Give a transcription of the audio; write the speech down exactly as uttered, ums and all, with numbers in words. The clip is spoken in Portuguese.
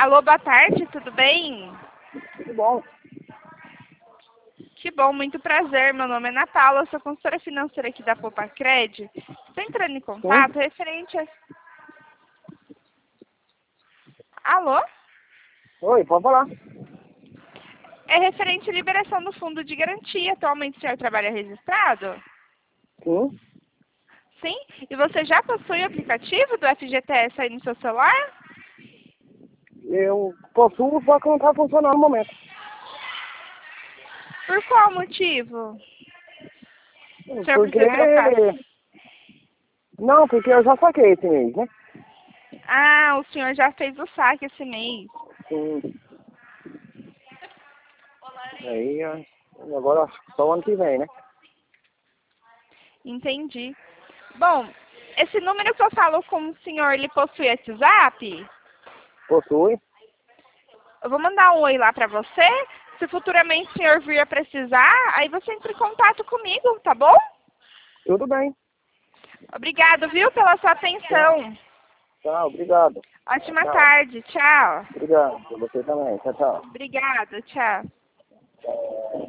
Alô, boa tarde, tudo bem? Tudo bom. Que bom, muito prazer. Meu nome é Ana Paula, eu sou consultora financeira aqui da Poupa-Cred. Estou entrando em contato Sim? referente a... Alô? Oi, pode falar. É referente à liberação do fundo de garantia. Atualmente o senhor trabalha registrado? Sim. Sim? E você já possui o aplicativo do F G T S aí no seu celular? Eu possuo, só que não está funcionando no momento. Por qual motivo? O senhor Porque... precisa trocar? Não, porque eu já saquei esse mês, né? Ah, o senhor já fez o saque esse mês. Sim. Aí, ó, agora acho que só o ano que vem, né? Entendi. Bom, esse número que eu falo com o senhor, ele possui WhatsApp? Possui. Eu vou mandar um oi lá pra você. Se futuramente o senhor vir a precisar, aí você entra em contato comigo, tá bom? Tudo bem. Obrigado, viu, pela sua Tchau. atenção. Tchau, obrigado. Ótima Tchau. tarde. Tchau. Obrigado. Pra você também. Tchau, tchau. Obrigada. Tchau.